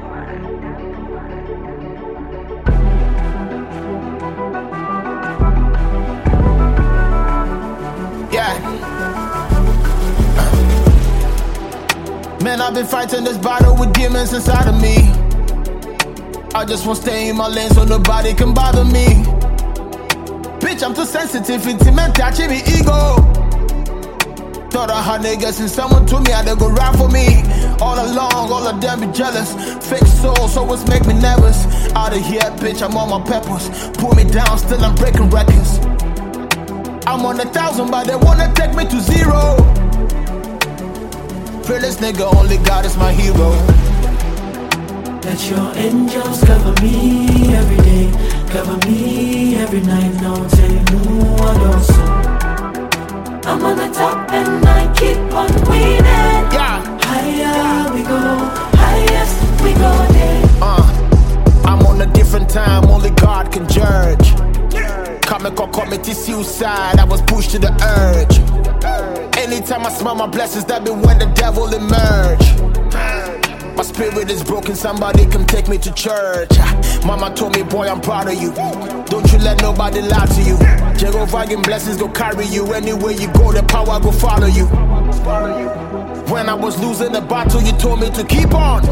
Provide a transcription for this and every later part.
Man, I've been fighting this battle with demons inside of me. I just won't stay in my lane so nobody can bother me. Bitch, I'm too sensitive, intimate, touching me ego. Thought I had niggas and someone told me how they go ride for me. All along, all of them be jealous. Fake souls always make me nervous. Out of here, bitch, I'm on my peppers. Pull me down, still I'm breaking records. I'm on 1,000, but they wanna take me to 0. Fearless nigga, only God is my hero. Let your angels cover me every day, cover me every night. No telling who I don't see. I'm on the top and I keep on winning. Yeah. Higher we go, highest we go there. I'm on a different time, only God can judge. Committed suicide, I was pushed to the urge. Anytime I smell my blessings, that be when the devil emerge. My spirit is broken, somebody come take me to church. Mama told me, boy, I'm proud of you. Don't you let nobody lie to you. Jehovah and blessings go carry you. Anywhere you go, the power go follow you. When I was losing the battle, you told me to keep on.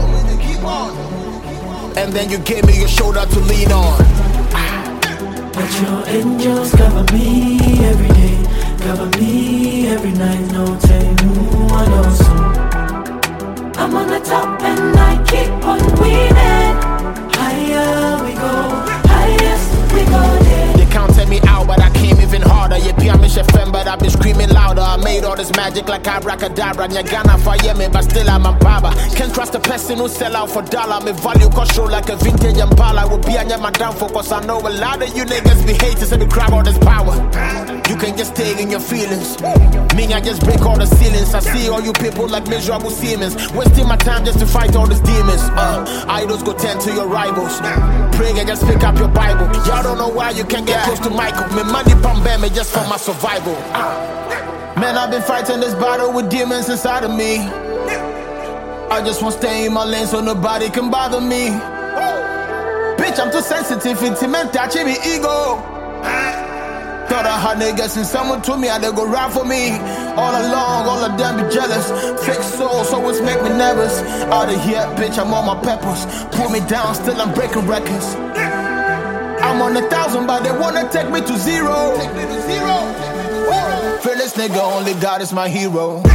And then you gave me your shoulder to lean on. Let your angels cover me every day, cover me every night. No telling who I don't see. I'm on the top and I keep on winning. Higher we go, highest we go there. They counted me out, but I came even harder. You be a mission fan, but I've been screaming louder. I made all this magic like abracadabra. You're gonna fire me, but still I'm a baba. Can't trust a person who sell out for dollar. Me value control like a vintage Impala. Will be a my downfall, cause I know a lot of you niggas be haters and me grab all this power. You can just stay in your feelings. Me, I just break all the ceilings. I see all you people like miserable Siemens, wasting my time just to fight all these demons. Idols go tend to your rivals. Pray and just pick up your Bible. Y'all don't know why you can't get close to Michael. Me money pump me just for my survival. Man, I've been fighting this battle with demons inside of me. I just won't stay in my lane so nobody can bother me. Bitch, I'm too sensitive, intimate, touching me ego. Thought I had niggas and someone told me how they go ride for me. All along, all of them be jealous. Fake souls always make me nervous. Out of here, bitch, I'm on my peppers. Pull me down, still I'm breaking records. I'm on 1,000, but they wanna take me to 0. Fearless nigga, only God is my hero.